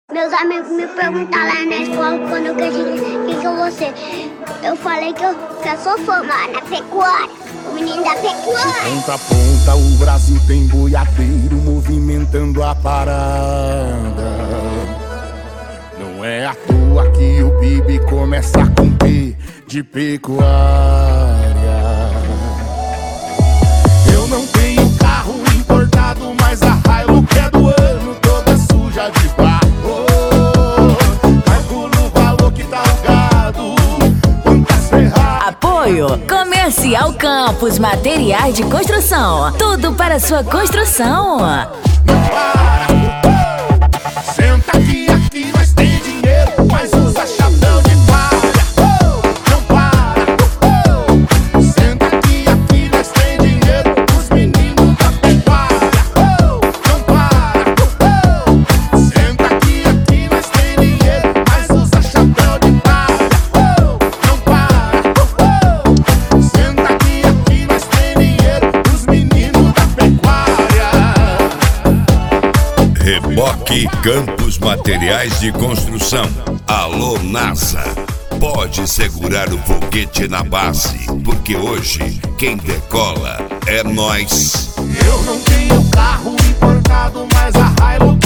Meus amigos me perguntaram lá na escola quando eu cresci, quem que eu vou ser? Eu falei que eu sou formada na pecuária, o menino da pecuária. De ponta a ponta o Brasil tem boiadeiro movimentando a parada. Não é à toa que o PIB começa a cumprir de pecuária. Eu não tenho carro importado, mas a Hilux que é do ano toda suja de barro. Calculo o valor que tá o gado, quantas ferragens. Apoio Comercial Campos Materiais de Construção. Tudo para sua construção. Não para, senta aqui nós tem dinheiro, mas usa chapéu de palha. Não para, senta aqui nós tem dinheiro, os meninos da pecuária. Não para, senta aqui nós tem dinheiro, mas usa chapéu de palha. Não para, senta aqui nós tem dinheiro, os meninos da pecuária. Reboque Campos Materiais de Construção. Alô, NASA. Pode segurar o foguete na base, porque hoje quem decola é nós. Eu não tenho carro importado, mas a Hilux